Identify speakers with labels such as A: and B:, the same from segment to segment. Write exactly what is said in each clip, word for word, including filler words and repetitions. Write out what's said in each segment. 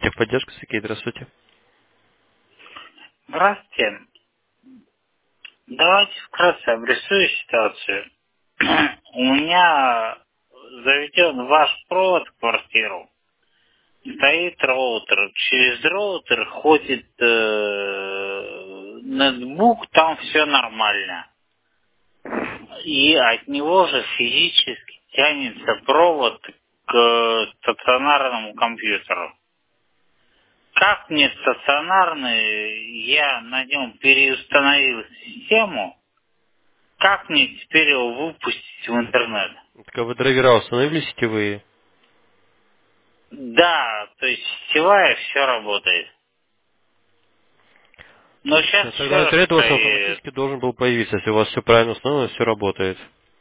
A: Техподдержка, Сергей, здравствуйте.
B: Здравствуйте. Давайте вкратце обрисую ситуацию. У меня заведен ваш провод в квартиру. Стоит роутер. Через роутер ходит э, ноутбук, там все нормально. И от него же физически тянется провод к стационарному компьютеру. Как мне стационарный, я на нем переустановил систему, как мне теперь его выпустить в интернет?
A: Так а вы драйвера установили сетевые?
B: Да, то есть сетевая все работает. Но сейчас
A: Отлично.
B: еще
A: Тогда
B: раз
A: интернет у вас
B: проверю.
A: автоматически должен был появиться, если у вас все правильно установлено, все работает.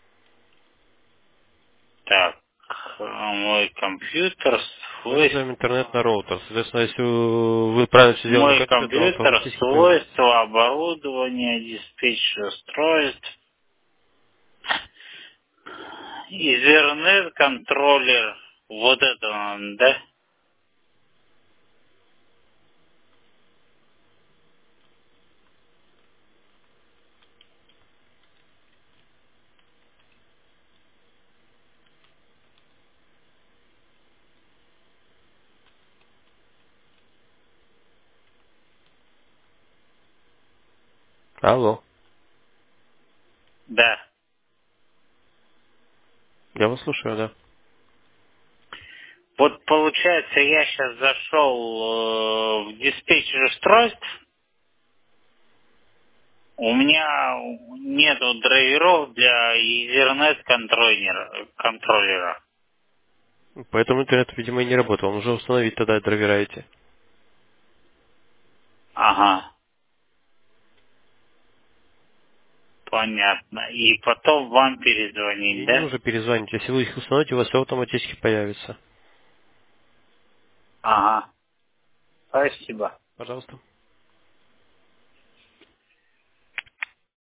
B: Так, мой компьютер,
A: Мы называем интернет на
B: свойства.
A: роутер. Соответственно, если вы правильно все сделали на
B: Мой
A: компьютере, то он
B: компьютер,
A: автоматически появится.
B: свойства, оборудование, диспетчер устройств, Ethernet контроллер, вот это он, да?
A: Алло.
B: Да.
A: Я вас слушаю, да.
B: Вот получается, я сейчас зашел э, в диспетчер устройств, у меня нету драйверов для Ethernet контроллера. контроллера.
A: Поэтому интернет, видимо, и не работал. Он уже установить тогда драйвера эти.
B: Ага, понятно. И потом вам перезвонить,
A: И не
B: да?
A: нужно перезвонить. Если вы их установите, у вас все автоматически появится.
B: Ага, спасибо.
A: Пожалуйста.